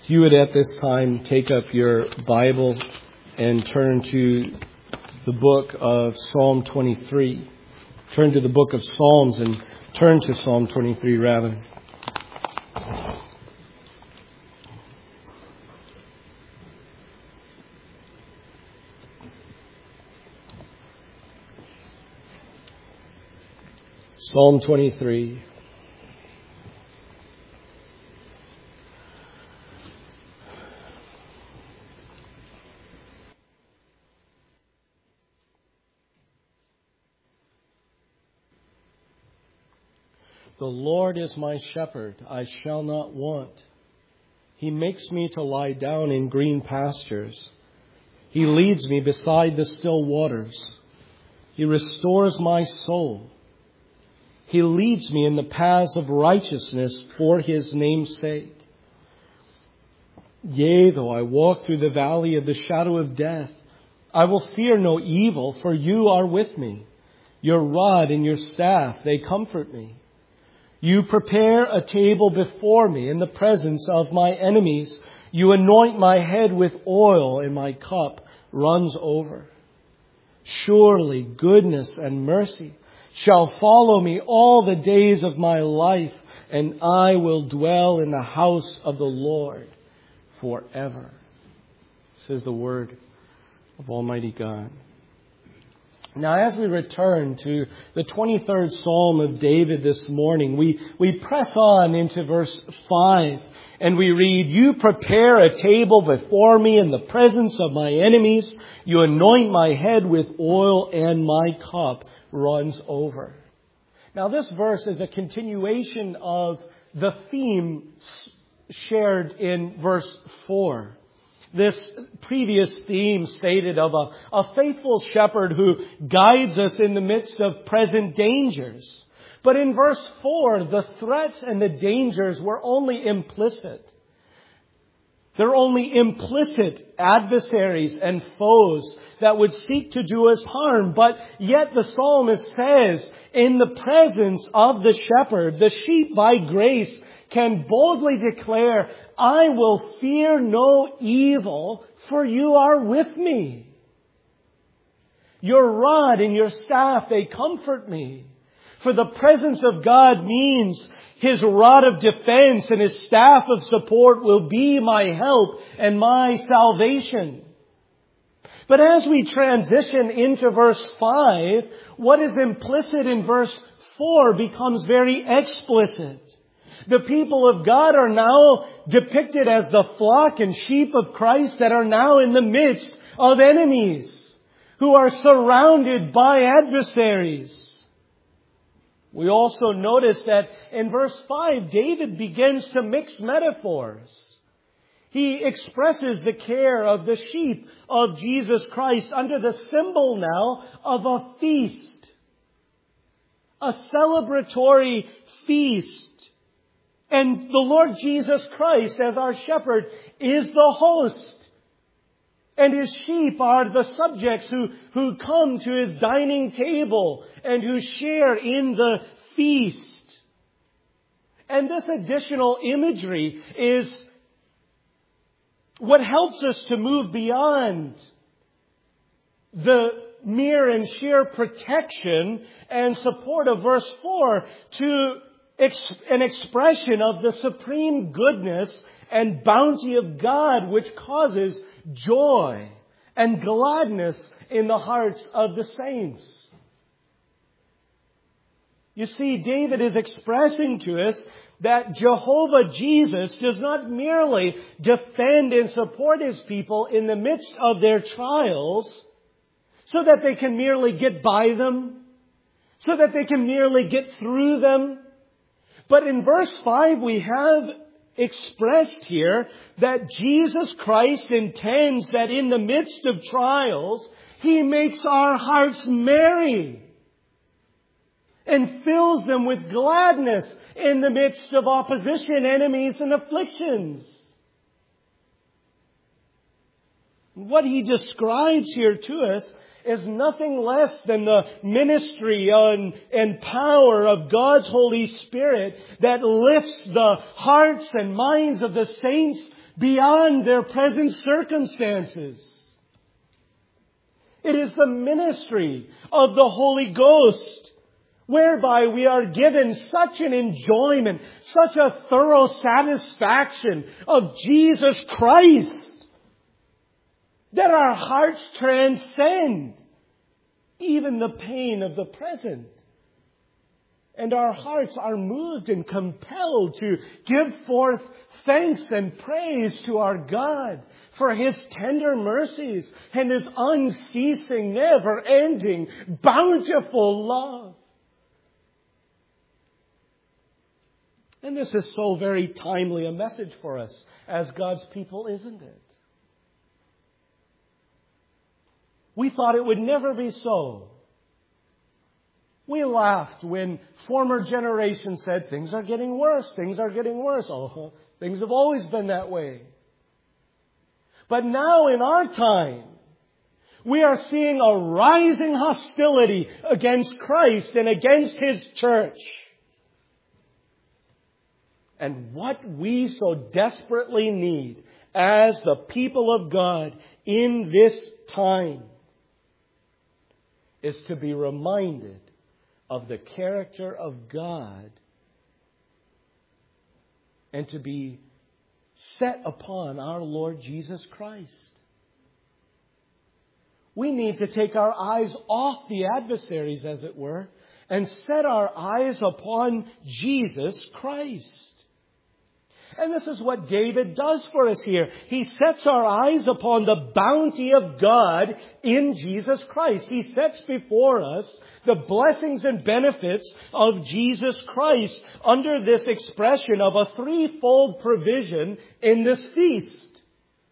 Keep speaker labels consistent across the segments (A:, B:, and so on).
A: If you would at this time take up your Bible and turn to the book of Psalm 23. Turn to the book of Psalms and turn to Psalm 23 rather. Psalm 23. The Lord is my shepherd, I shall not want. He makes me to lie down in green pastures. He leads me beside the still waters. He restores my soul. He leads me in the paths of righteousness for His name's sake. Yea, though I walk through the valley of the shadow of death, I will fear no evil, for You are with me. Your rod and your staff, they comfort me. You prepare a table before me in the presence of my enemies. You anoint my head with oil, and my cup runs over. Surely goodness and mercy shall follow me all the days of my life, and I will dwell in the house of the Lord forever. This is the word of Almighty God. Now, as we return to the 23rd Psalm of David this morning, we press on into verse 5 and we read, You prepare a table before me in the presence of my enemies. You anoint my head with oil and my cup runs over. Now, this verse is a continuation of the theme shared in verse 4. This previous theme stated of a faithful shepherd who guides us in the midst of present dangers. But in verse 4, the threats and the dangers were only implicit. They're only implicit adversaries and foes that would seek to do us harm. But yet the psalmist says, in the presence of the shepherd, the sheep by grace can boldly declare, I will fear no evil, for You are with me. Your rod and your staff, they comfort me. For the presence of God means His rod of defense and His staff of support will be my help and my salvation. But as we transition into verse 5, what is implicit in verse 4 becomes very explicit. The people of God are now depicted as the flock and sheep of Christ that are now in the midst of enemies who are surrounded by adversaries. We also notice that in verse 5, David begins to mix metaphors. He expresses the care of the sheep of Jesus Christ under the symbol now of a feast. A celebratory feast. And the Lord Jesus Christ, as our shepherd, is the host. And His sheep are the subjects who come to His dining table and who share in the feast. And this additional imagery is what helps us to move beyond the mere and sheer protection and support of verse 4 to an expression of the supreme goodness and bounty of God, which causes joy and gladness in the hearts of the saints. You see, David is expressing to us that Jehovah Jesus does not merely defend and support His people in the midst of their trials so that they can merely get by them, so that they can merely get through them. But in verse 5 we have expressed here that Jesus Christ intends that in the midst of trials, He makes our hearts merry and fills them with gladness in the midst of opposition, enemies, and afflictions. What He describes here to us is nothing less than the ministry and power of God's Holy Spirit that lifts the hearts and minds of the saints beyond their present circumstances. It is the ministry of the Holy Ghost, whereby we are given such an enjoyment, such a thorough satisfaction of Jesus Christ, that our hearts transcend even the pain of the present. And our hearts are moved and compelled to give forth thanks and praise to our God for His tender mercies and His unceasing, never-ending, bountiful love. And this is so very timely a message for us as God's people, isn't it? We thought it would never be so. We laughed when former generations said, things are getting worse, things are getting worse. Oh, things have always been that way. But now in our time, we are seeing a rising hostility against Christ and against His church. And what we so desperately need as the people of God in this time is to be reminded of the character of God and to be set upon our Lord Jesus Christ. We need to take our eyes off the adversaries, as it were, and set our eyes upon Jesus Christ. And this is what David does for us here. He sets our eyes upon the bounty of God in Jesus Christ. He sets before us the blessings and benefits of Jesus Christ under this expression of a threefold provision in this feast.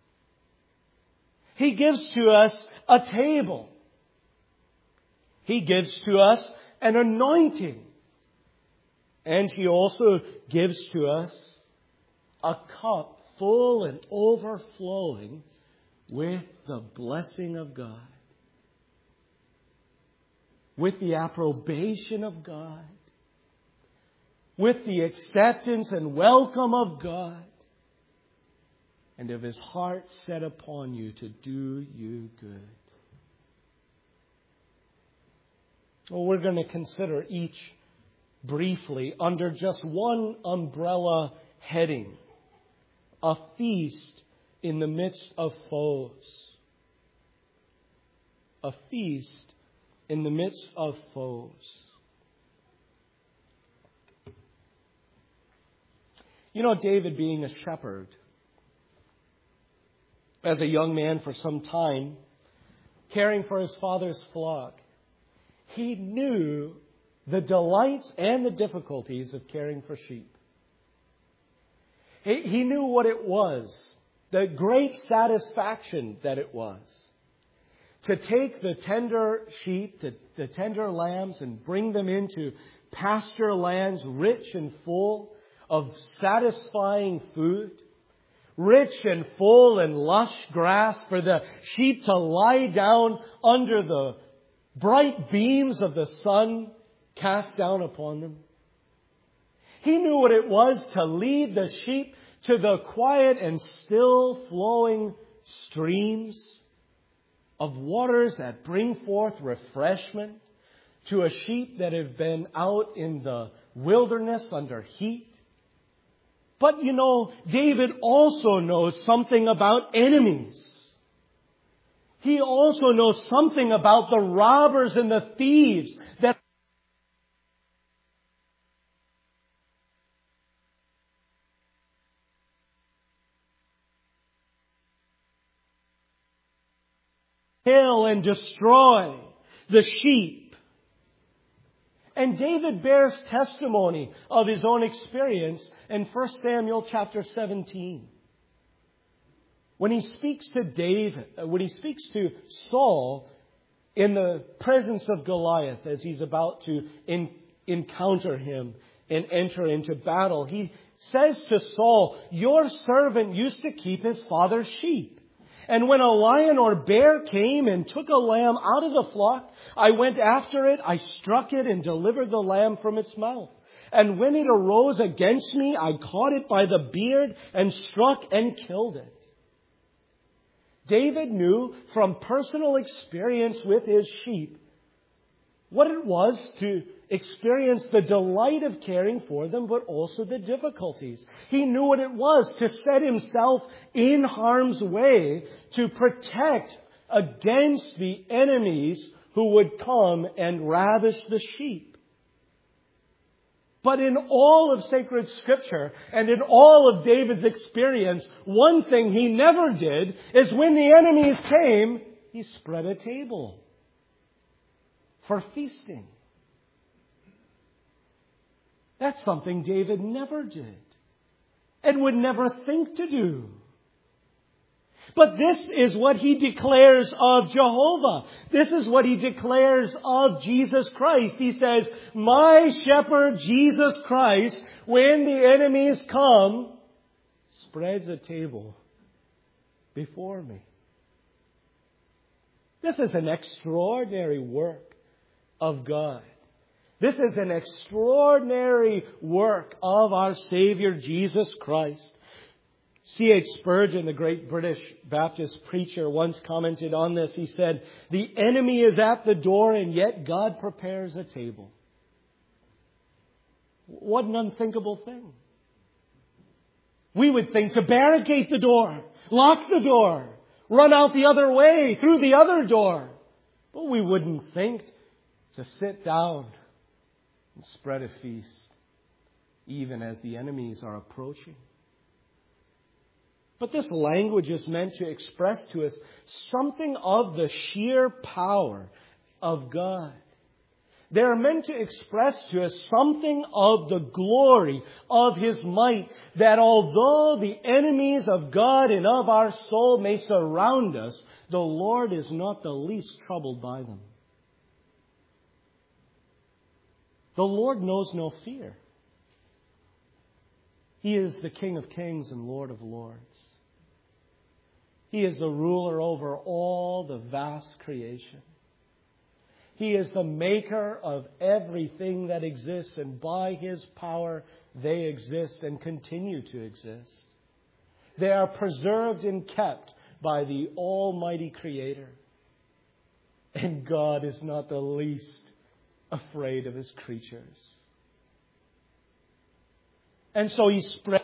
A: He gives to us a table. He gives to us an anointing. And He also gives to us a cup full and overflowing with the blessing of God, with the approbation of God, with the acceptance and welcome of God, and of His heart set upon you to do you good. Well, we're going to consider each briefly under just one umbrella heading. A feast in the midst of foes. A feast in the midst of foes. You know, David, being a shepherd, as a young man for some time, caring for his father's flock, he knew the delights and the difficulties of caring for sheep. He knew what it was, the great satisfaction that it was, to take the tender sheep, the tender lambs, and bring them into pasture lands rich and full of satisfying food, rich and full and lush grass for the sheep to lie down under the bright beams of the sun cast down upon them. He knew what it was to lead the sheep to the quiet and still flowing streams of waters that bring forth refreshment, to a sheep that have been out in the wilderness under heat. But you know, David also knows something about enemies. He also knows something about the robbers and the thieves that kill and destroy the sheep. And David bears testimony of his own experience in 1 Samuel chapter 17. When he speaks to Saul in the presence of Goliath as he's about to encounter him and enter into battle, he says to Saul, "Your servant used to keep his father's sheep. And when a lion or bear came and took a lamb out of the flock, I went after it, I struck it and delivered the lamb from its mouth. And when it arose against me, I caught it by the beard and struck and killed it. David knew from personal experience with his sheep what it was to experience the delight of caring for them, but also the difficulties. He knew what it was to set himself in harm's way to protect against the enemies who would come and ravish the sheep. But in all of sacred Scripture and in all of David's experience, one thing he never did is when the enemies came, he spread a table for feasting. That's something David never did and would never think to do. But this is what he declares of Jehovah. This is what he declares of Jesus Christ. He says, my shepherd Jesus Christ, when the enemies come, spreads a table before me. This is an extraordinary work of God. This is an extraordinary work of our Savior Jesus Christ. C.H. Spurgeon, the great British Baptist preacher, once commented on this. He said, the enemy is at the door and yet God prepares a table. What an unthinkable thing. We would think to barricade the door, lock the door, run out the other way, through the other door. But we wouldn't think to sit down and spread a feast, even as the enemies are approaching. But this language is meant to express to us something of the sheer power of God. They are meant to express to us something of the glory of His might, that although the enemies of God and of our soul may surround us, the Lord is not the least troubled by them. The Lord knows no fear. He is the King of kings and Lord of lords. He is the ruler over all the vast creation. He is the maker of everything that exists, and by His power they exist and continue to exist. They are preserved and kept by the Almighty Creator. And God is not the least afraid of His creatures. And so He spread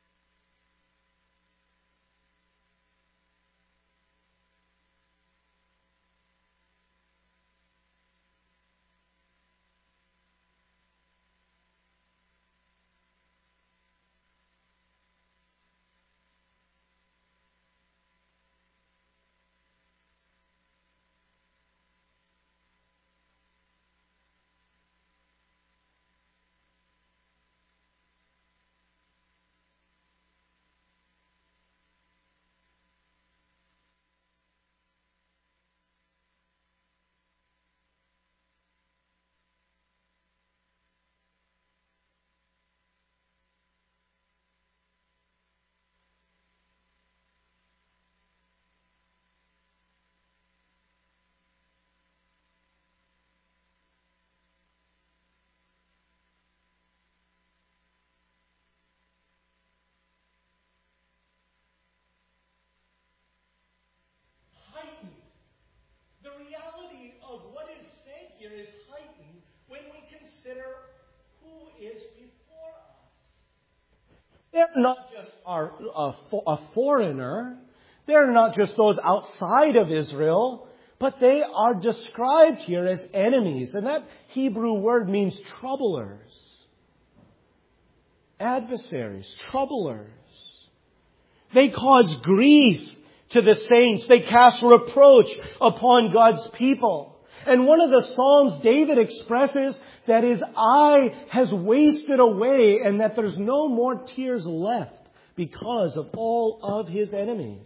A: is heightened when we consider who is before us. They're not just a foreigner. They're not just those outside of Israel, but they are described here as enemies. And that Hebrew word means troublers, adversaries, troublers. They cause grief to the saints. They cast reproach upon God's people. And one of the Psalms David expresses that his eye has wasted away and that there's no more tears left because of all of his enemies.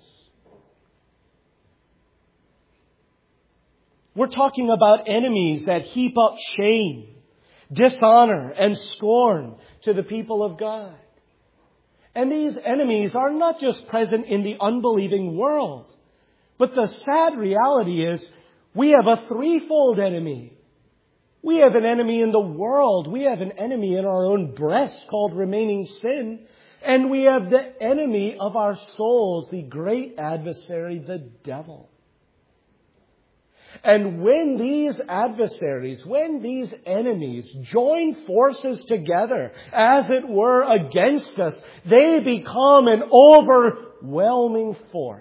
A: We're talking about enemies that heap up shame, dishonor, and scorn to the people of God. And these enemies are not just present in the unbelieving world, but the sad reality is we have a threefold enemy. We have an enemy in the world. We have an enemy in our own breast called remaining sin. And we have the enemy of our souls, the great adversary, the devil. And when these adversaries, when these enemies join forces together, as it were, against us, they become an overwhelming force.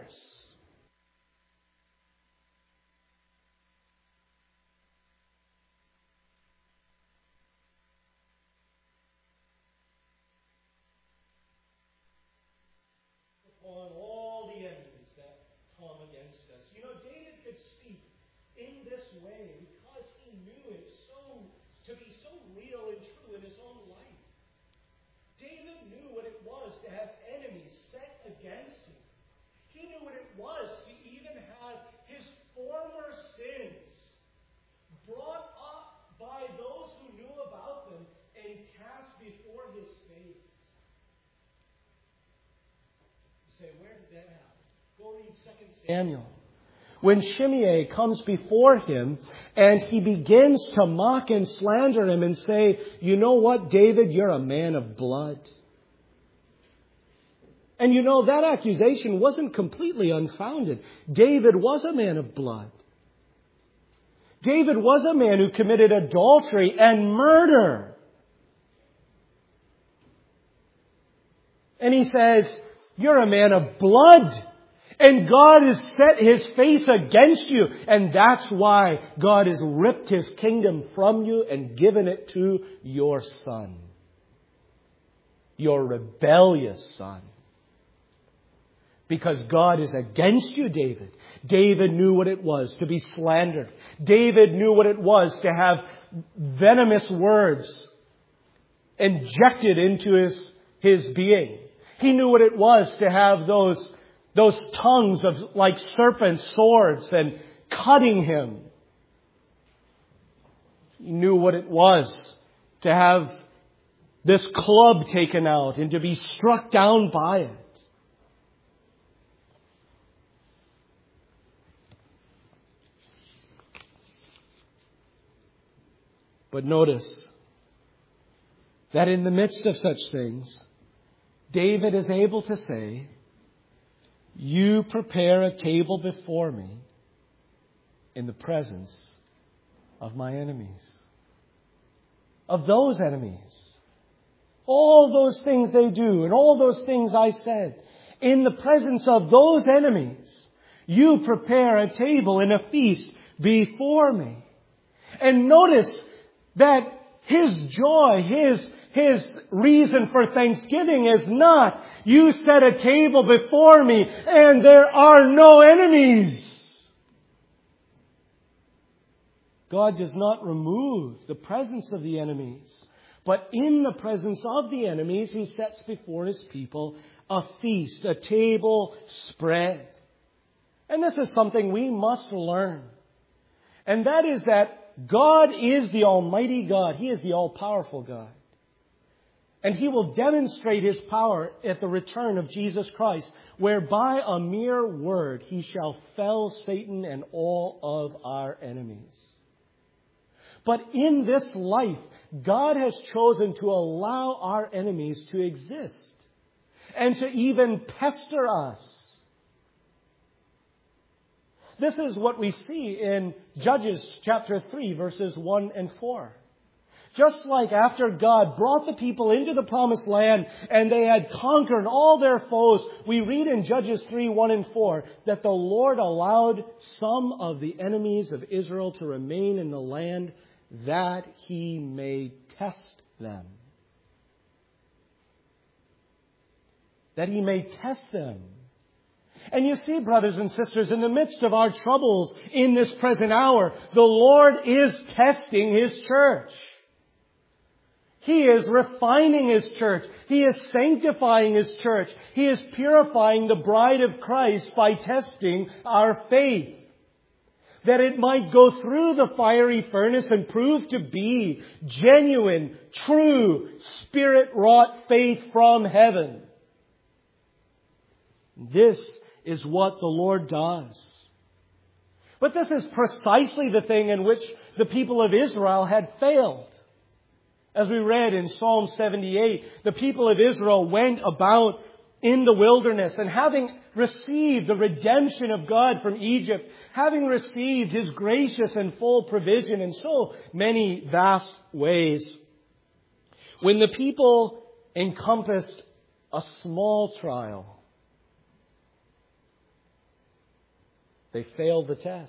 A: On all the enemies that come against us. You know, David could speak in this way because he knew it to be so real and true in his own life. David knew what it was to have enemies set against him. He knew what it was to even have his former sins brought up by those who knew about them and cast before his face. You say, where did that happen? Go read 2 Samuel. When Shimei comes before him and he begins to mock and slander him and say, you know what, David, you're a man of blood. And you know, that accusation wasn't completely unfounded. David was a man of blood. David was a man who committed adultery and murder. And he says, you're a man of blood. And God has set His face against you. And that's why God has ripped His kingdom from you and given it to your son. Your rebellious son. Because God is against you, David. David knew what it was to be slandered. David knew what it was to have venomous words injected into his being. He knew what it was to have those tongues of like serpent swords and cutting him. He knew what it was to have this club taken out and to be struck down by it. But notice that in the midst of such things, David is able to say, you prepare a table before me in the presence of my enemies. Of those enemies. All those things they do and all those things I said. In the presence of those enemies, you prepare a table and a feast before me. And notice that his joy, his reason for thanksgiving is not, you set a table before me and there are no enemies. God does not remove the presence of the enemies. But in the presence of the enemies, He sets before His people a feast, a table spread. And this is something we must learn. And that is that God is the Almighty God. He is the all-powerful God. And He will demonstrate His power at the return of Jesus Christ, whereby a mere word He shall fell Satan and all of our enemies. But in this life, God has chosen to allow our enemies to exist and to even pester us. This is what we see in Judges chapter 3, verses 1 and 4. Just like after God brought the people into the promised land and they had conquered all their foes, we read in Judges 3, 1 and 4 that the Lord allowed some of the enemies of Israel to remain in the land that He may test them. That He may test them. And you see, brothers and sisters, in the midst of our troubles in this present hour, the Lord is testing His church. He is refining His church. He is sanctifying His church. He is purifying the bride of Christ by testing our faith. That it might go through the fiery furnace and prove to be genuine, true, Spirit-wrought faith from heaven. This is what the Lord does. But this is precisely the thing in which the people of Israel had failed. As we read in Psalm 78, the people of Israel went about in the wilderness, and having received the redemption of God from Egypt, having received His gracious and full provision in so many vast ways, when the people encompassed a small trial, they failed the test.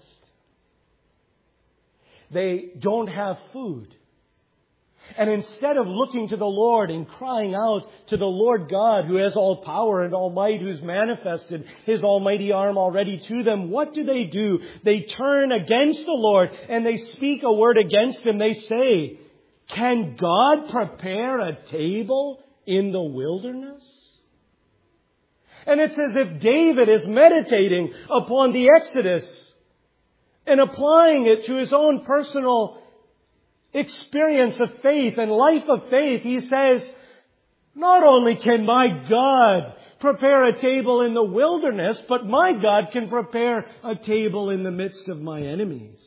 A: They don't have food. And instead of looking to the Lord and crying out to the Lord God, who has all power and all might, who's manifested His almighty arm already to them, what do? They turn against the Lord and they speak a word against Him. They say, "Can God prepare a table in the wilderness?" And it's as if David is meditating upon the Exodus and applying it to his own personal experience of faith and life of faith. He says, not only can my God prepare a table in the wilderness, but my God can prepare a table in the midst of my enemies.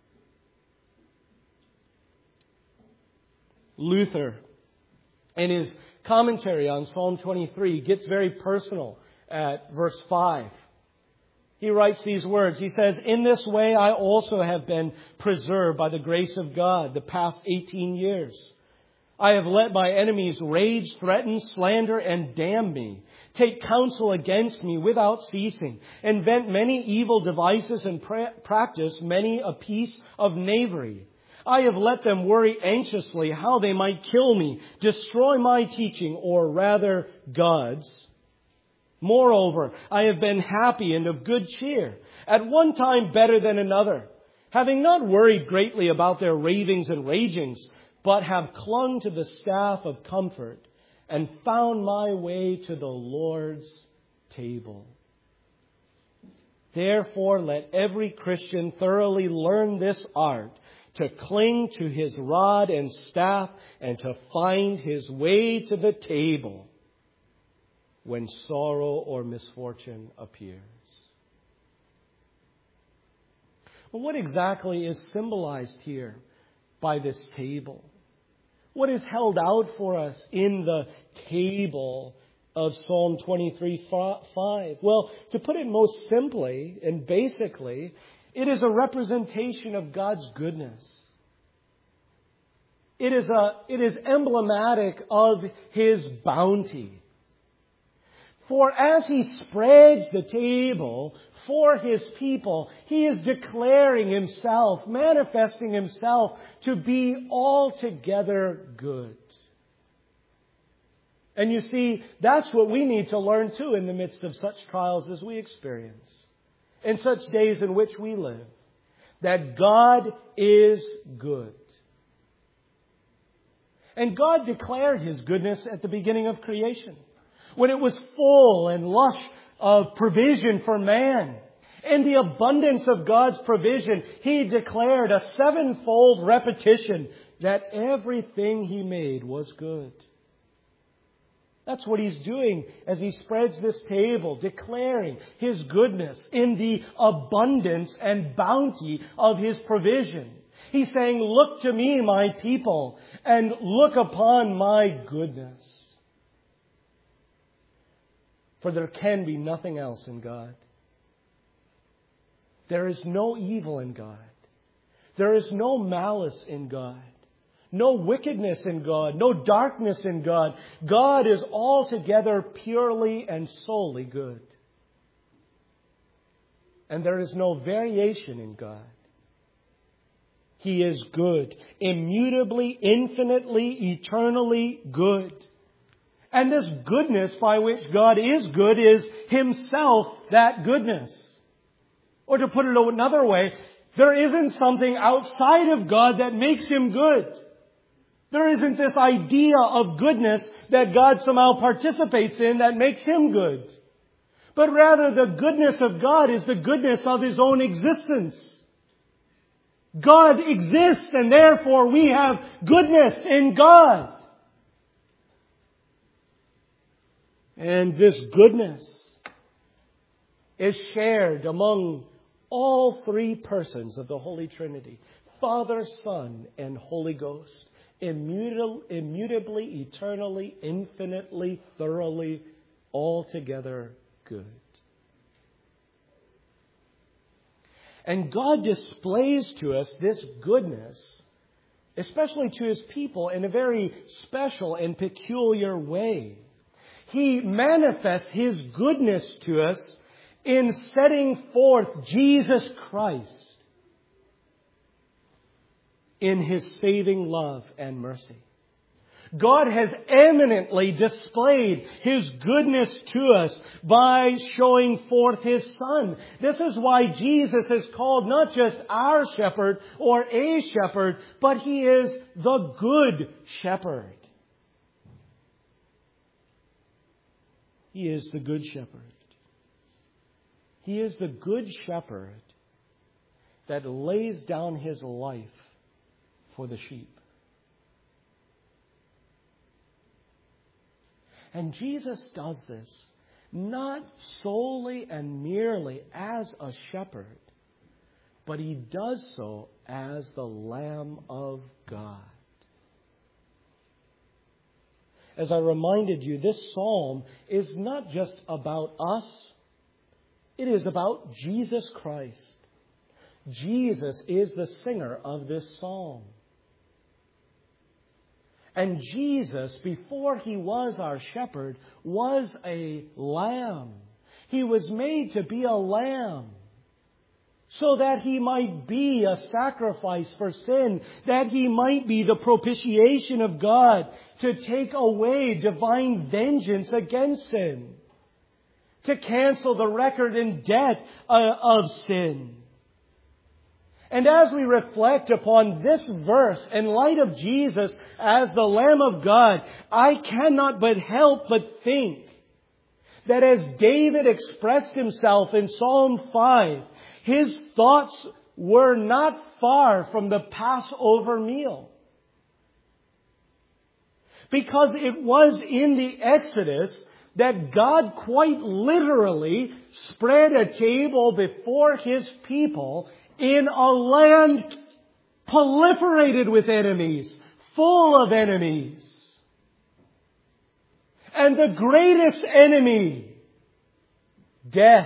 A: Luther, in his commentary on Psalm 23, gets very personal at verse 5. He writes these words. He says, "In this way I also have been preserved by the grace of God the past 18 years. I have let my enemies rage, threaten, slander, and damn me, take counsel against me without ceasing, invent many evil devices and practice many a piece of knavery. I have let them worry anxiously how they might kill me, destroy my teaching, or rather God's. Moreover, I have been happy and of good cheer, at one time better than another, having not worried greatly about their ravings and ragings, but have clung to the staff of comfort and found my way to the Lord's table. Therefore, let every Christian thoroughly learn this art, to cling to his rod and staff and to find his way to the table when sorrow or misfortune appears." Well, what exactly is symbolized here by this table? What is held out for us in the table of Psalm 23:5? Well, to put it most simply and basically, it is a representation of God's goodness. It is emblematic of His bounty. For as He spreads the table for His people, He is declaring Himself, manifesting Himself to be altogether good. And you see, that's what we need to learn too in the midst of such trials as we experience, in such days in which we live, that God is good. And God declared His goodness at the beginning of creation, when it was full and lush of provision for man. In the abundance of God's provision, He declared a sevenfold repetition that everything He made was good. That's what He's doing as He spreads this table, declaring His goodness in the abundance and bounty of His provision. He's saying, "Look to me, my people, and look upon my goodness." For there can be nothing else in God. There is no evil in God. There is no malice in God. No wickedness in God. No darkness in God. God is altogether purely and solely good. And there is no variation in God. He is good. Immutably, infinitely, eternally good. And this goodness by which God is good is Himself that goodness. Or to put it another way, there isn't something outside of God that makes Him good. There isn't this idea of goodness that God somehow participates in that makes Him good. But rather the goodness of God is the goodness of His own existence. God exists and therefore we have goodness in God. And this goodness is shared among all three persons of the Holy Trinity. Father, Son, and Holy Ghost, immutably, eternally, infinitely, thoroughly, altogether good. And God displays to us this goodness, especially to His people, in a very special and peculiar way. He manifests His goodness to us in setting forth Jesus Christ in His saving love and mercy. God has eminently displayed His goodness to us by showing forth His Son. This is why Jesus is called not just our shepherd or a shepherd, but He is the Good Shepherd. He is the Good Shepherd. He is the Good Shepherd that lays down His life for the sheep. And Jesus does this not solely and merely as a shepherd, but He does so as the Lamb of God. As I reminded you, this psalm is not just about us. It is about Jesus Christ. Jesus is the singer of this psalm. And Jesus, before He was our shepherd, was a lamb. He was made to be a lamb so that He might be a sacrifice for sin, that He might be the propitiation of God to take away divine vengeance against sin, to cancel the record and debt of sin. And as we reflect upon this verse in light of Jesus as the Lamb of God, I cannot but help but think that as David expressed himself in Psalm 5, his thoughts were not far from the Passover meal. Because it was in the Exodus that God quite literally spread a table before His people in a land proliferated with enemies, full of enemies. And the greatest enemy, death,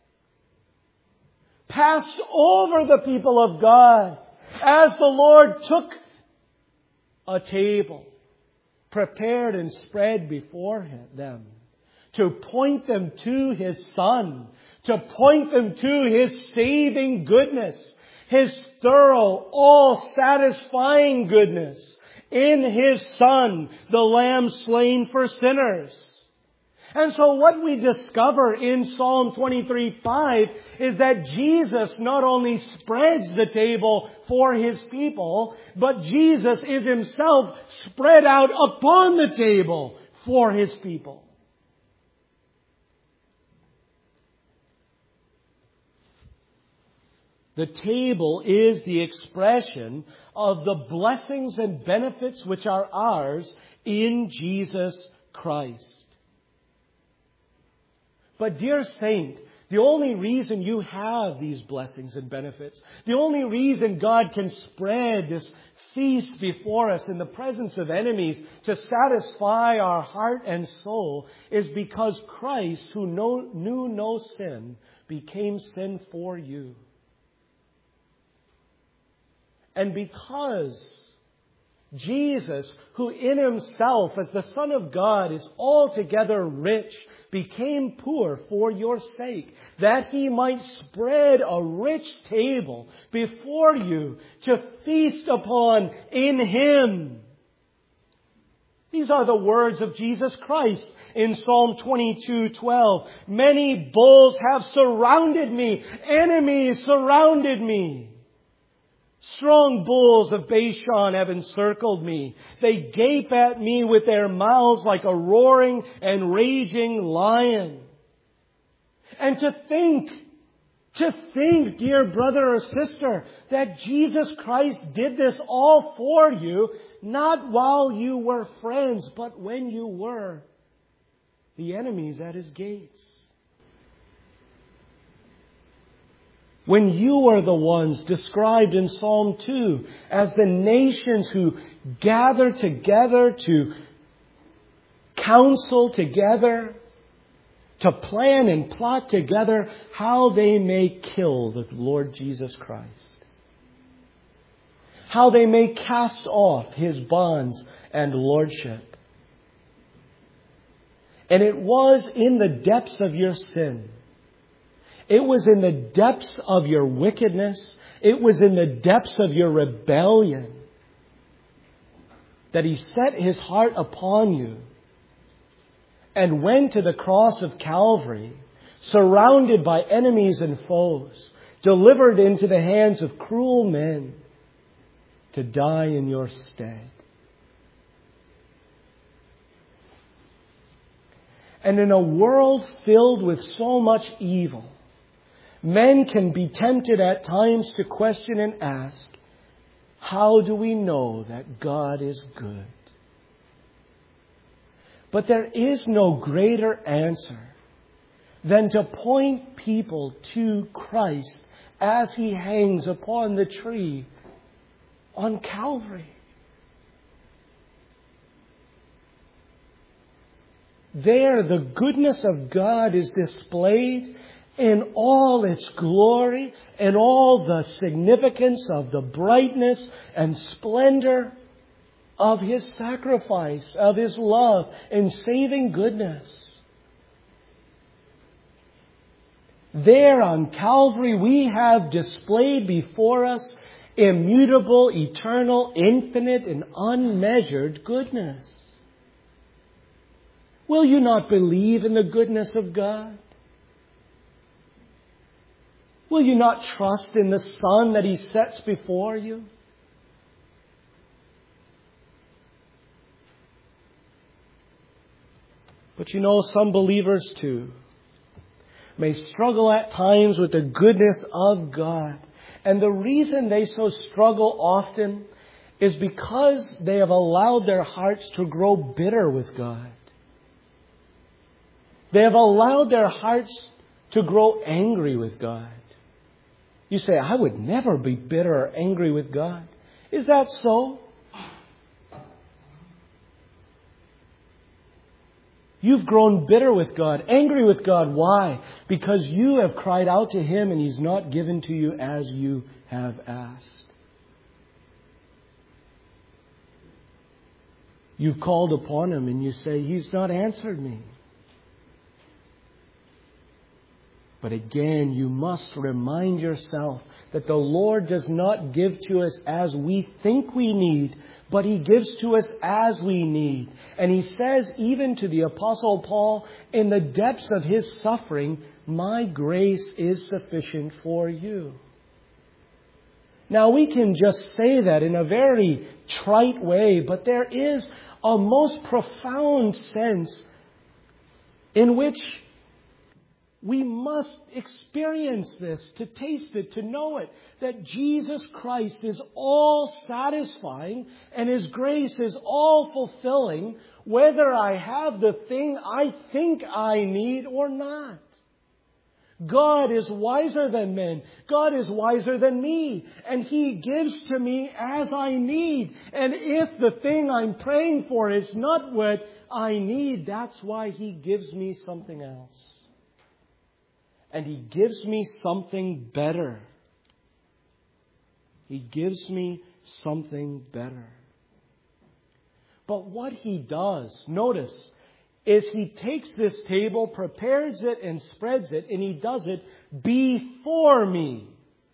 A: passed over the people of God as the Lord took a table prepared and spread before them to point them to His Son, to point them to His saving goodness, His thorough, all-satisfying goodness in His Son, the Lamb slain for sinners. And so what we discover in Psalm 23:5 is that Jesus not only spreads the table for His people, but Jesus is Himself spread out upon the table for His people. The table is the expression of the blessings and benefits which are ours in Jesus Christ. But dear saint, the only reason you have these blessings and benefits, the only reason God can spread this feast before us in the presence of enemies to satisfy our heart and soul is because Christ, who knew no sin, became sin for you. And because Jesus, who in Himself as the Son of God is altogether rich, became poor for your sake, that He might spread a rich table before you to feast upon in Him. These are the words of Jesus Christ in Psalm 22:12. Many bulls have surrounded me. Enemies surrounded me. Strong bulls of Bashan have encircled me. They gape at me with their mouths like a roaring and raging lion. And to think, dear brother or sister, that Jesus Christ did this all for you, not while you were friends, but when you were the enemies at His gates. When you are the ones described in Psalm 2 as the nations who gather together to counsel together, to plan and plot together how they may kill the Lord Jesus Christ. How they may cast off His bonds and lordship. And it was in the depths of your sin. It was in the depths of your wickedness. It was in the depths of your rebellion that He set His heart upon you and went to the cross of Calvary, surrounded by enemies and foes, delivered into the hands of cruel men to die in your stead. And in a world filled with so much evil, men can be tempted at times to question and ask, how do we know that God is good? But there is no greater answer than to point people to Christ as He hangs upon the tree on Calvary. There, the goodness of God is displayed in all its glory and all the significance of the brightness and splendor of His sacrifice, of His love and saving goodness. There on Calvary we have displayed before us immutable, eternal, infinite and unmeasured goodness. Will you not believe in the goodness of God? Will you not trust in the sun that He sets before you? But you know, some believers too may struggle at times with the goodness of God. And the reason they so struggle often is because they have allowed their hearts to grow bitter with God. They have allowed their hearts to grow angry with God. You say, I would never be bitter or angry with God. Is that so? You've grown bitter with God, angry with God. Why? Because you have cried out to Him and He's not given to you as you have asked. You've called upon Him and you say, He's not answered me. But again, you must remind yourself that the Lord does not give to us as we think we need, but He gives to us as we need. And He says, even to the Apostle Paul, in the depths of his suffering, my grace is sufficient for you. Now, we can just say that in a very trite way, but there is a most profound sense in which we must experience this, to taste it, to know it, that Jesus Christ is all satisfying and His grace is all fulfilling, whether I have the thing I think I need or not. God is wiser than men. God is wiser than me. And He gives to me as I need. And if the thing I'm praying for is not what I need, that's why He gives me something else. And He gives me something better. He gives me something better. But what He does, notice, is He takes this table, prepares it and spreads it, and He does it before me.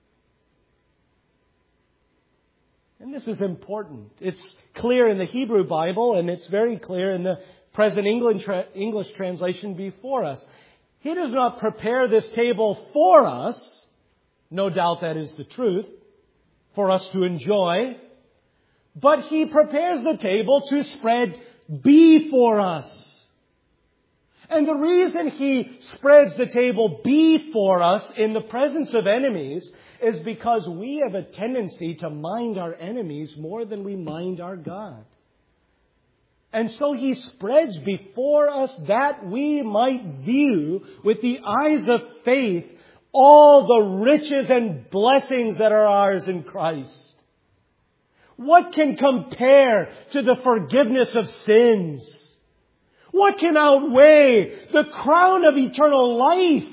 A: And this is important. It's clear in the Hebrew Bible, and it's very clear in the present English translation before us. He does not prepare this table for us. No doubt that is the truth. For us to enjoy. But He prepares the table to spread before us. And the reason He spreads the table before us in the presence of enemies is because we have a tendency to mind our enemies more than we mind our God. And so He spreads before us that we might view with the eyes of faith all the riches and blessings that are ours in Christ. What can compare to the forgiveness of sins? What can outweigh the crown of eternal life?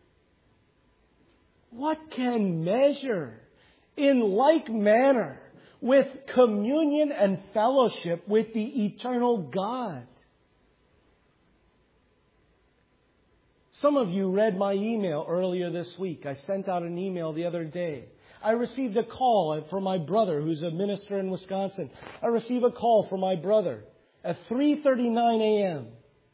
A: What can measure in like manner with communion and fellowship with the eternal God? Some of you read my email earlier this week. I sent out an email the other day. I received a call from my brother who's a minister in Wisconsin. I received a call from my brother at 3:39 a.m.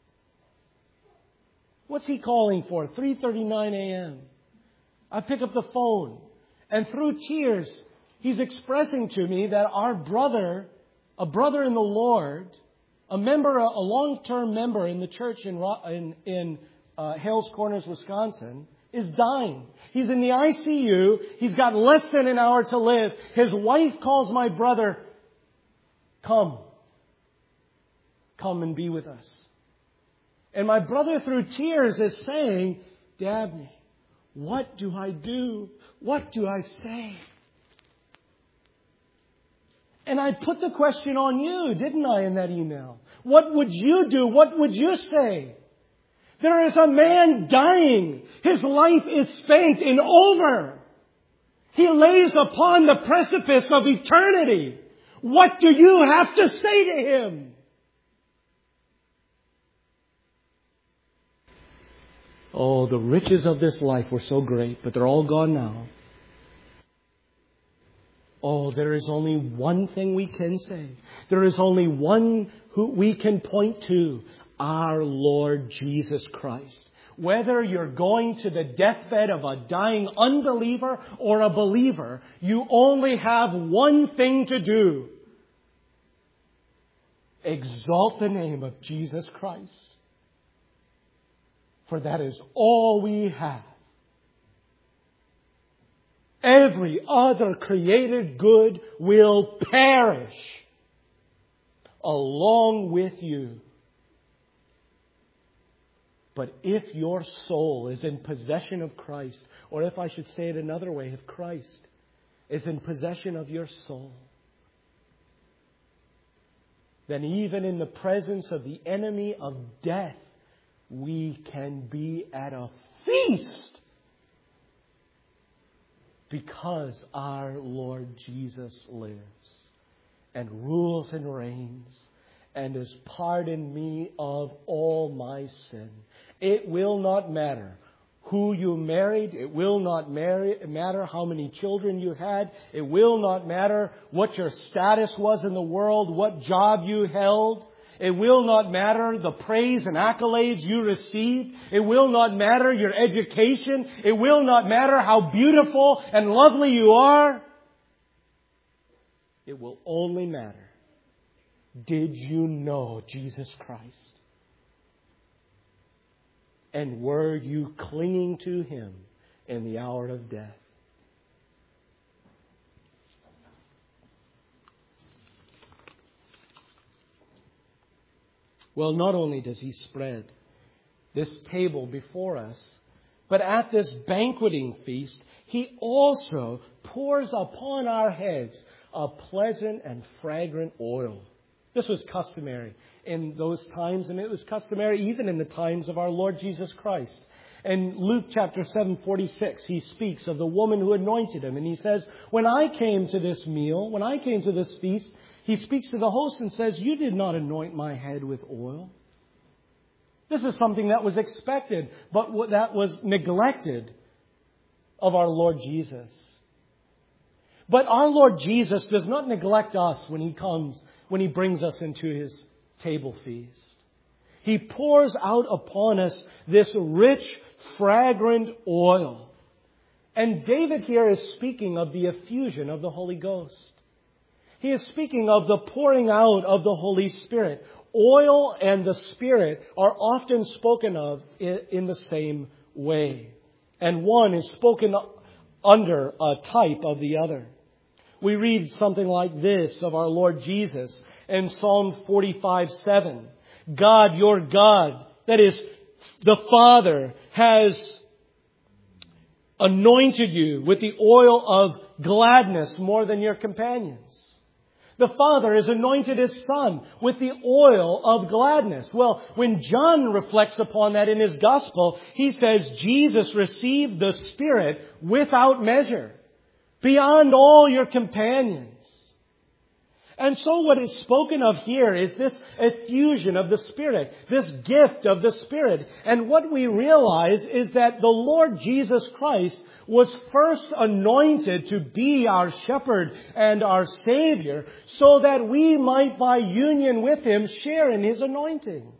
A: What's he calling for? 3:39 a.m. I pick up the phone, and through tears, he's expressing to me that our brother, a brother in the Lord, a long-term member in the church in Hales Corners, Wisconsin, is dying. He's in the ICU. He's got less than an hour to live. His wife calls my brother, come and be with us. And my brother, through tears, is saying, Dabney, what do I do? What do I say? And I put the question on you, didn't I, in that email? What would you do? What would you say? There is a man dying. His life is spent and over. He lays upon the precipice of eternity. What do you have to say to him? Oh, the riches of this life were so great, but they're all gone now. Oh, there is only one thing we can say. There is only one who we can point to. Our Lord Jesus Christ. Whether you're going to the deathbed of a dying unbeliever or a believer, you only have one thing to do. Exalt the name of Jesus Christ. For that is all we have. Every other created good will perish along with you. But if your soul is in possession of Christ, or if I should say it another way, if Christ is in possession of your soul, then even in the presence of the enemy of death, we can be at a feast because our Lord Jesus lives and rules and reigns and has pardoned me of all my sin. It will not matter who you married. It will not matter how many children you had. It will not matter what your status was in the world, what job you held. It will not matter the praise and accolades you received. It will not matter your education. It will not matter how beautiful and lovely you are. It will only matter, did you know Jesus Christ? And were you clinging to Him in the hour of death? Well, not only does He spread this table before us, but at this banqueting feast, He also pours upon our heads a pleasant and fragrant oil. This was customary in those times, and it was customary even in the times of our Lord Jesus Christ. In Luke chapter 7:46, He speaks of the woman who anointed Him, and He says, when I came to this meal, when I came to this feast, He speaks to the host and says, you did not anoint my head with oil. This is something that was expected, but that was neglected of our Lord Jesus. But our Lord Jesus does not neglect us when He comes, when He brings us into His table feast. He pours out upon us this rich, fragrant oil. And David here is speaking of the effusion of the Holy Ghost. He is speaking of the pouring out of the Holy Spirit. Oil and the Spirit are often spoken of in the same way. And one is spoken under a type of the other. We read something like this of our Lord Jesus in Psalm 45:7. God, your God, that is, the Father, has anointed you with the oil of gladness more than your companions. The Father has anointed His Son with the oil of gladness. Well, when John reflects upon that in his Gospel, he says Jesus received the Spirit without measure, beyond all your companions. And so what is spoken of here is this effusion of the Spirit, this gift of the Spirit. And what we realize is that the Lord Jesus Christ was first anointed to be our shepherd and our Savior, so that we might by union with Him share in His anointing.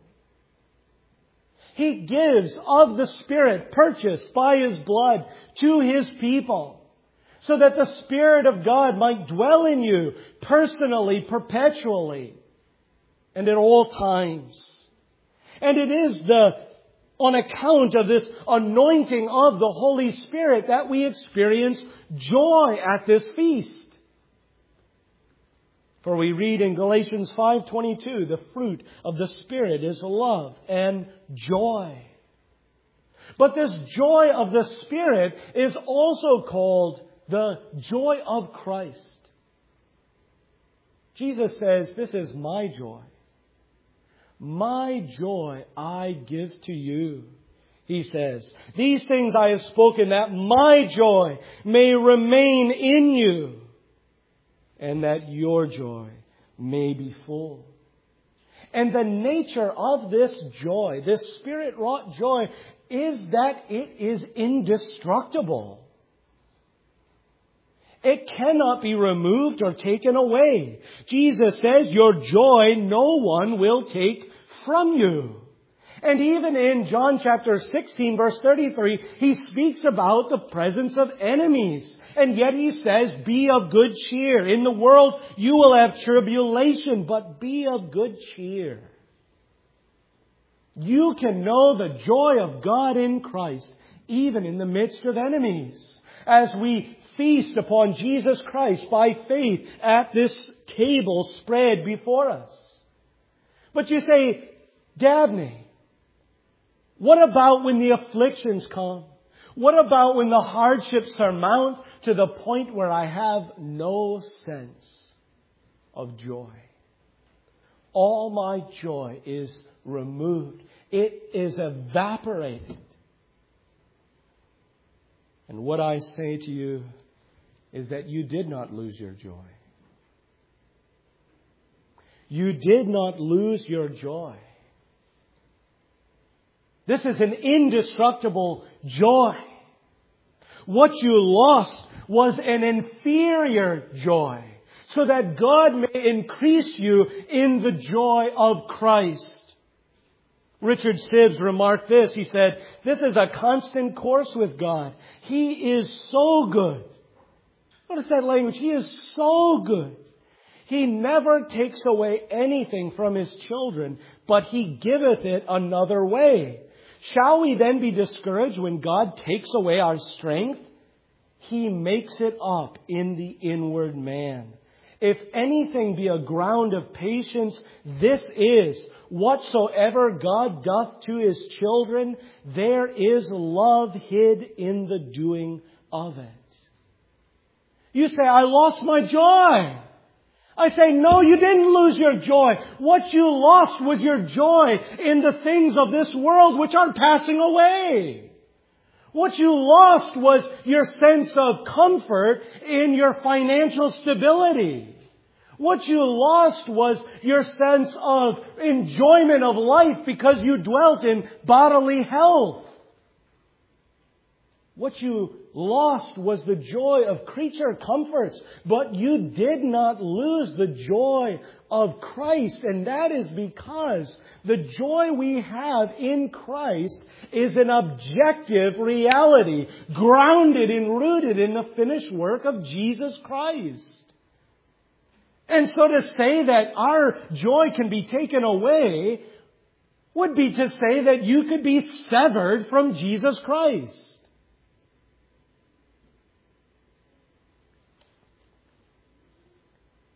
A: He gives of the Spirit purchased by His blood to His people, so that the Spirit of God might dwell in you personally, perpetually, and at all times. And it is on account of this anointing of the Holy Spirit that we experience joy at this feast. For we read in Galatians 5:22, the fruit of the Spirit is love and joy. But this joy of the Spirit is also called the joy of Christ. Jesus says, "This is my joy. My joy I give to you." He says, "These things I have spoken, that my joy may remain in you, and that your joy may be full." And the nature of this joy, this Spirit-wrought joy, is that it is indestructible. It cannot be removed or taken away. Jesus says, "Your joy no one will take from you." And even in John chapter 16, verse 33, He speaks about the presence of enemies. And yet He says, "Be of good cheer. In the world you will have tribulation, but be of good cheer." You can know the joy of God in Christ, even in the midst of enemies, as we feast upon Jesus Christ by faith at this table spread before us. But you say, "Dabney, what about when the afflictions come? What about when the hardships surmount to the point where I have no sense of joy?" All my joy is removed. It is evaporated. And what I say to you is that you did not lose your joy. You did not lose your joy. This is an indestructible joy. What you lost was an inferior joy, so that God may increase you in the joy of Christ. Richard Sibbes remarked this. He said, "This is a constant course with God. He is so good." Notice that language. He is so good. He never takes away anything from His children, but He giveth it another way. Shall we then be discouraged when God takes away our strength? He makes it up in the inward man. If anything be a ground of patience, this is, whatsoever God doth to His children, there is love hid in the doing of it. You say, "I lost my joy." I say, no, you didn't lose your joy. What you lost was your joy in the things of this world which are passing away. What you lost was your sense of comfort in your financial stability. What you lost was your sense of enjoyment of life because you dwelt in bodily health. What you lost was the joy of creature comforts, but you did not lose the joy of Christ. And that is because the joy we have in Christ is an objective reality, grounded and rooted in the finished work of Jesus Christ. And so to say that our joy can be taken away would be to say that you could be severed from Jesus Christ.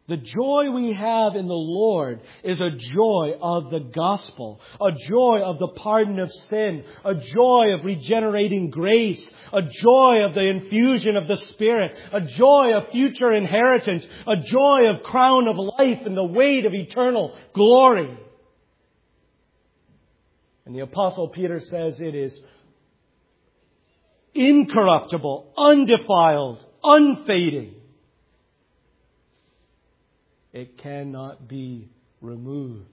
A: The joy we have in the Lord is a joy of the gospel, a joy of the pardon of sin, a joy of regenerating grace, a joy of the infusion of the Spirit, a joy of future inheritance, a joy of crown of life and the weight of eternal glory. And the Apostle Peter says it is incorruptible, undefiled, unfading. It cannot be removed.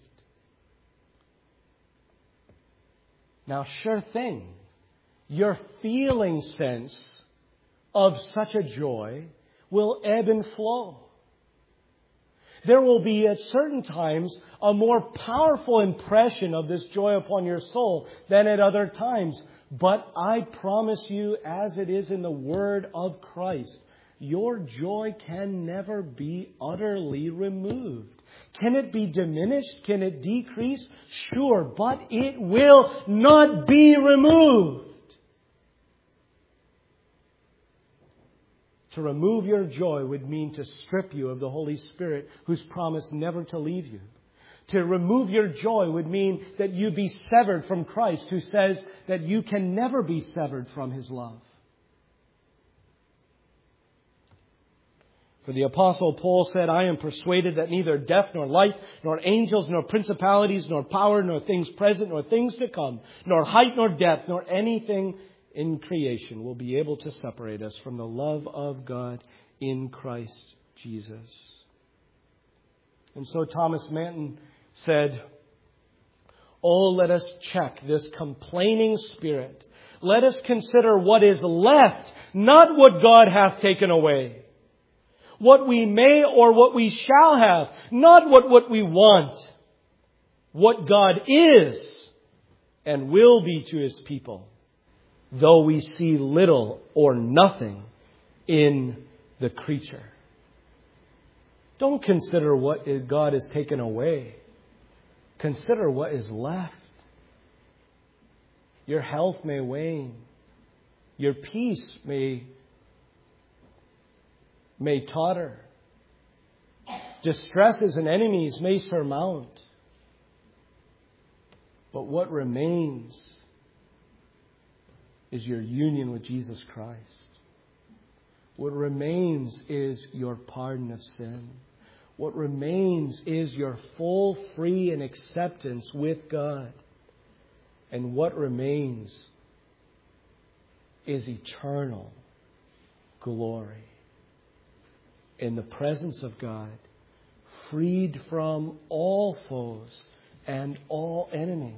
A: Now, sure thing, your feeling sense of such a joy will ebb and flow. There will be at certain times a more powerful impression of this joy upon your soul than at other times. But I promise you, as it is in the Word of Christ, your joy can never be utterly removed. Can it be diminished? Can it decrease? Sure, but it will not be removed. To remove your joy would mean to strip you of the Holy Spirit, who's promised never to leave you. To remove your joy would mean that you be severed from Christ, who says that you can never be severed from His love. For the Apostle Paul said, I am persuaded that neither death nor life, nor angels, nor principalities, nor power, nor things present, nor things to come, nor height, nor depth, nor anything in creation will be able to separate us from the love of God in Christ Jesus. And so Thomas Manton said, oh, let us check this complaining spirit. Let us consider what is left, not what God hath taken away. What we may or what we shall have, not what we want. What God is and will be to His people, though we see little or nothing in the creature. Don't consider what God has taken away. Consider what is left. Your health may wane. Your peace may totter. Distresses and enemies may surmount. But what remains is your union with Jesus Christ. What remains is your pardon of sin. What remains is your full, free, and acceptance with God. And what remains is eternal glory in the presence of God, freed from all foes and all enemies.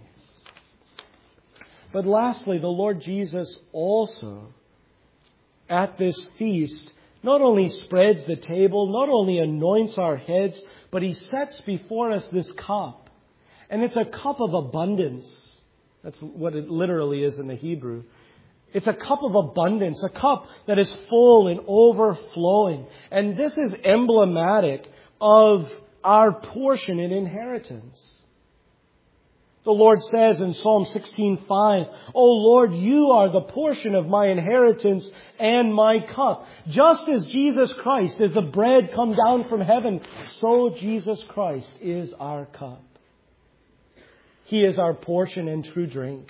A: But lastly, the Lord Jesus also, at this feast, not only spreads the table, not only anoints our heads, but He sets before us this cup. And it's a cup of abundance. That's what it literally is in the Hebrew. It's a cup of abundance, a cup that is full and overflowing. And this is emblematic of our portion in inheritance. The Lord says in Psalm 16:5, O Lord, you are the portion of my inheritance and my cup. Just as Jesus Christ is the bread come down from heaven, so Jesus Christ is our cup. He is our portion and true drink.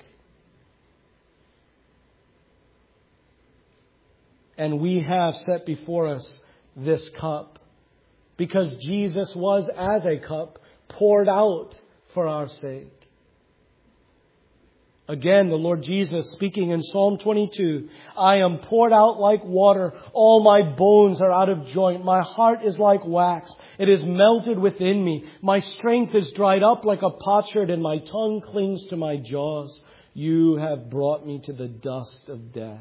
A: And we have set before us this cup because Jesus was as a cup poured out for our sake. Again, the Lord Jesus speaking in Psalm 22, I am poured out like water. All my bones are out of joint. My heart is like wax. It is melted within me. My strength is dried up like a potsherd and my tongue clings to my jaws. You have brought me to the dust of death.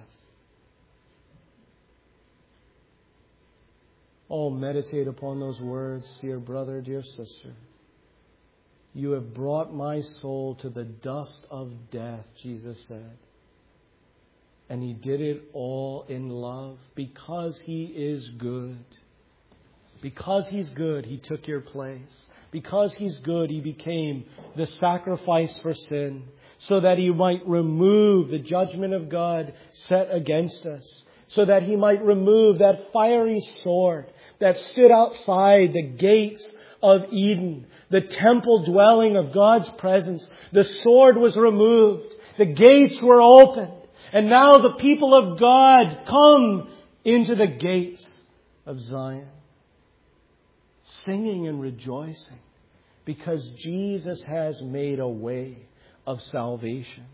A: Oh, meditate upon those words, dear brother, dear sister. You have brought my soul to the dust of death, Jesus said. And He did it all in love because He is good. Because He's good, He took your place. Because He's good, He became the sacrifice for sin so that He might remove the judgment of God set against us. So that He might remove that fiery sword that stood outside the gates of Eden, the temple dwelling of God's presence. The sword was removed. The gates were opened. And now the people of God come into the gates of Zion, singing and rejoicing because Jesus has made a way of salvation.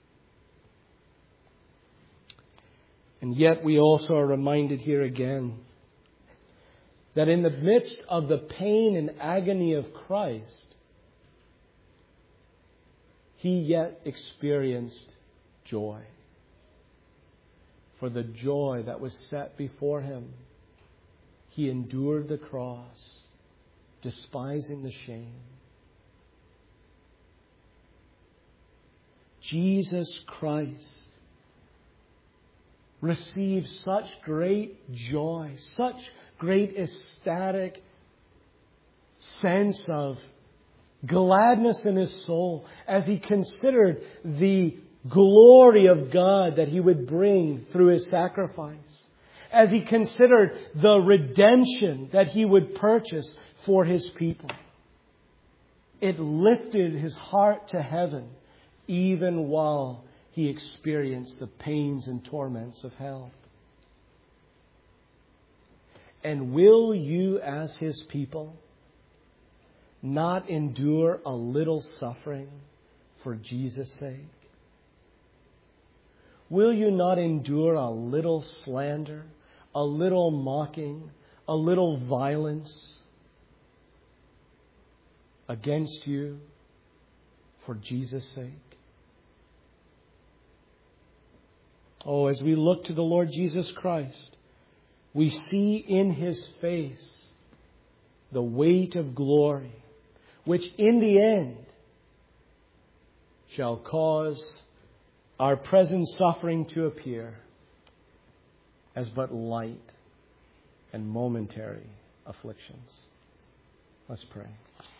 A: And yet we also are reminded here again that in the midst of the pain and agony of Christ, He yet experienced joy. For the joy that was set before Him, He endured the cross, despising the shame. Jesus Christ received such great joy, such great ecstatic sense of gladness in His soul as He considered the glory of God that He would bring through His sacrifice, as He considered the redemption that He would purchase for His people. It lifted His heart to heaven even while He experienced the pains and torments of hell. And will you, as His people, not endure a little suffering for Jesus' sake? Will you not endure a little slander, a little mocking, a little violence against you for Jesus' sake? Oh, as we look to the Lord Jesus Christ, we see in His face the weight of glory, which in the end shall cause our present suffering to appear as but light and momentary afflictions. Let's pray.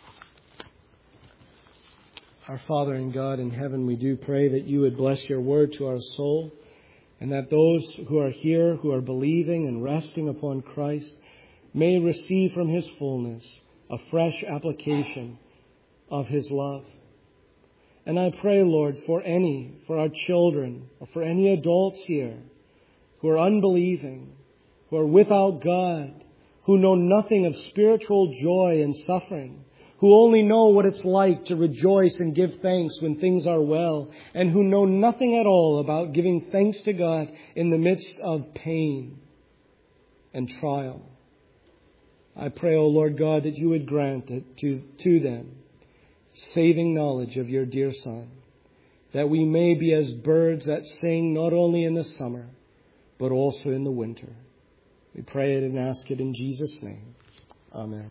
A: Our Father and God in heaven, we do pray that You would bless Your word to our soul, and that those who are here, who are believing and resting upon Christ, may receive from His fullness a fresh application of His love. And I pray, Lord, for our children, or for any adults here who are unbelieving, who are without God, who know nothing of spiritual joy and suffering, who only know what it's like to rejoice and give thanks when things are well, and who know nothing at all about giving thanks to God in the midst of pain and trial. I pray, O Lord God, that You would grant it to them saving knowledge of Your dear Son, that we may be as birds that sing not only in the summer, but also in the winter. We pray it and ask it in Jesus' name. Amen.